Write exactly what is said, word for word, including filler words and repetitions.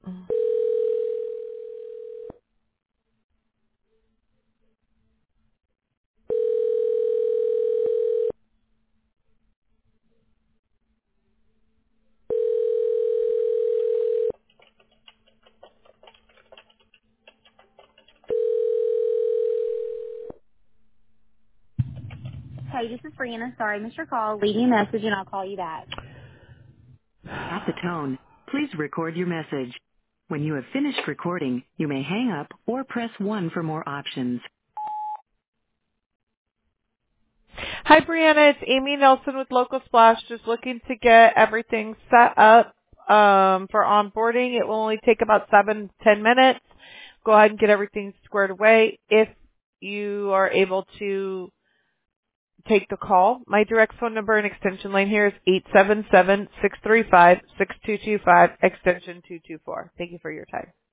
Hey, this is Brianna. Sorry, Mister Call. Leave me a message and I'll call you back. At the tone, please record your message. When you have finished recording, you may hang up or press one for more options. Hi, Brianna. It's Amy Nelson with Local Splash. Just looking to get everything set up um, for onboarding. It will only take about seven, ten minutes. Go ahead and get everything squared away. If you are able to take the call, my direct phone number and extension line here is eight seven seven, six three five, six two two five, extension two two four. Thank you for your time.